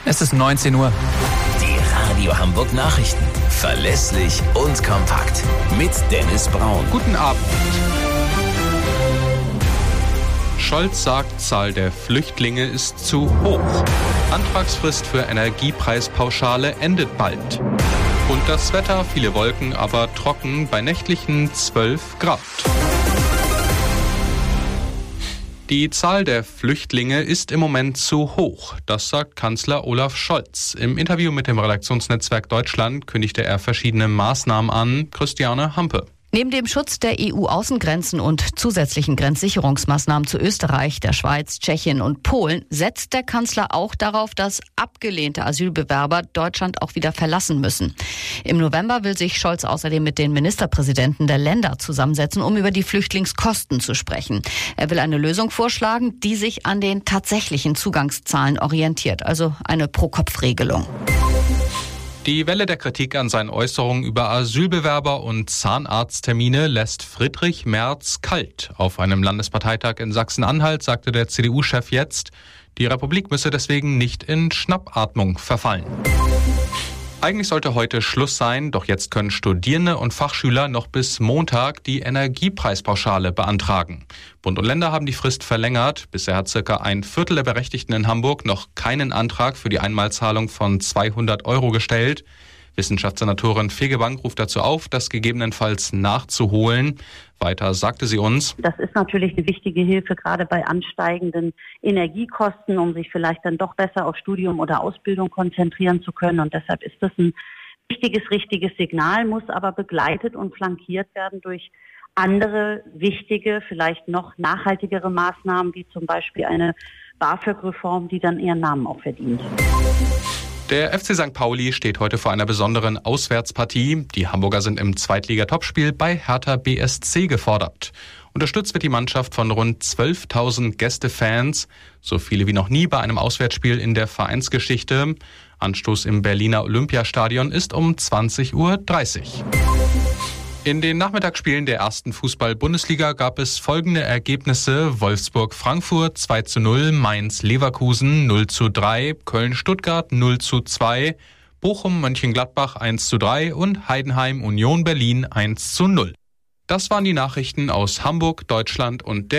Es ist 19 Uhr. Die Radio Hamburg Nachrichten. Verlässlich und kompakt. Mit Dennis Braun. Guten Abend. Scholz sagt, Zahl der Flüchtlinge ist zu hoch. Antragsfrist für Energiepreispauschale endet bald. Und das Wetter, viele Wolken, aber trocken bei nächtlichen 12 Grad. Die Zahl der Flüchtlinge ist im Moment zu hoch, das sagt Kanzler Olaf Scholz. Im Interview mit dem Redaktionsnetzwerk Deutschland kündigte er verschiedene Maßnahmen an. Christiane Hampe. Neben dem Schutz der EU-Außengrenzen und zusätzlichen Grenzsicherungsmaßnahmen zu Österreich, der Schweiz, Tschechien und Polen setzt der Kanzler auch darauf, dass abgelehnte Asylbewerber Deutschland auch wieder verlassen müssen. Im November will sich Scholz außerdem mit den Ministerpräsidenten der Länder zusammensetzen, um über die Flüchtlingskosten zu sprechen. Er will eine Lösung vorschlagen, die sich an den tatsächlichen Zugangszahlen orientiert, also eine Pro-Kopf-Regelung. Die Welle der Kritik an seinen Äußerungen über Asylbewerber und Zahnarzttermine lässt Friedrich Merz kalt. Auf einem Landesparteitag in Sachsen-Anhalt sagte der CDU-Chef jetzt, die Republik müsse deswegen nicht in Schnappatmung verfallen. Eigentlich sollte heute Schluss sein, doch jetzt können Studierende und Fachschüler noch bis Montag die Energiepreispauschale beantragen. Bund und Länder haben die Frist verlängert. Bisher hat circa ein Viertel der Berechtigten in Hamburg noch keinen Antrag für die Einmalzahlung von 200 € gestellt. Wissenschaftssenatorin Fegebank ruft dazu auf, das gegebenenfalls nachzuholen. Weiter sagte sie uns: Das ist natürlich eine wichtige Hilfe, gerade bei ansteigenden Energiekosten, um sich vielleicht dann doch besser auf Studium oder Ausbildung konzentrieren zu können. Und deshalb ist das ein wichtiges, richtiges Signal, muss aber begleitet und flankiert werden durch andere wichtige, vielleicht noch nachhaltigere Maßnahmen, wie zum Beispiel eine BAföG-Reform, die dann ihren Namen auch verdient. Der FC St. Pauli steht heute vor einer besonderen Auswärtspartie. Die Hamburger sind im Zweitliga-Topspiel bei Hertha BSC gefordert. Unterstützt wird die Mannschaft von rund 12.000 Gästefans, so viele wie noch nie bei einem Auswärtsspiel in der Vereinsgeschichte. Anstoß im Berliner Olympiastadion ist um 20:30 Uhr. In den Nachmittagsspielen der ersten Fußball-Bundesliga gab es folgende Ergebnisse: Wolfsburg-Frankfurt 2:0, Mainz-Leverkusen 0:3, Köln-Stuttgart 0:2, Bochum-Mönchengladbach 1:3 und Heidenheim-Union Berlin 1:0. Das waren die Nachrichten aus Hamburg, Deutschland und der